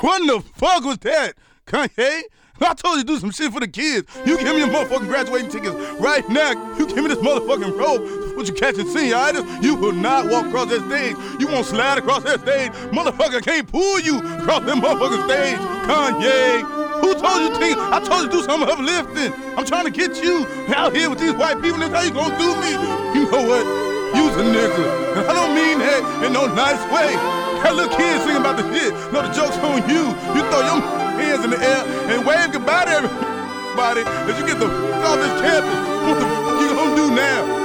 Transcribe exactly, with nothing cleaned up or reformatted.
What in the fuck was that, Kanye? I told you to do some shit for the kids. You give me your motherfucking graduating tickets right now. You give me this motherfucking robe. Would you catch a senioritis? You will not walk across that stage. You won't slide across that stage. Motherfucker can't pull you across that motherfucking stage. Kanye, who told you to? I told you to do some uplifting. I'm trying to get you out here with these white people. That's how you gonna do me. You know what? You's a nigga. And I don't mean that in no nice way. That little kid singing about the shit. No, the joke's on you. You throw your hands in the air and wave goodbye to everybody as you get the fuck off this campus. What the fuck you gonna do now?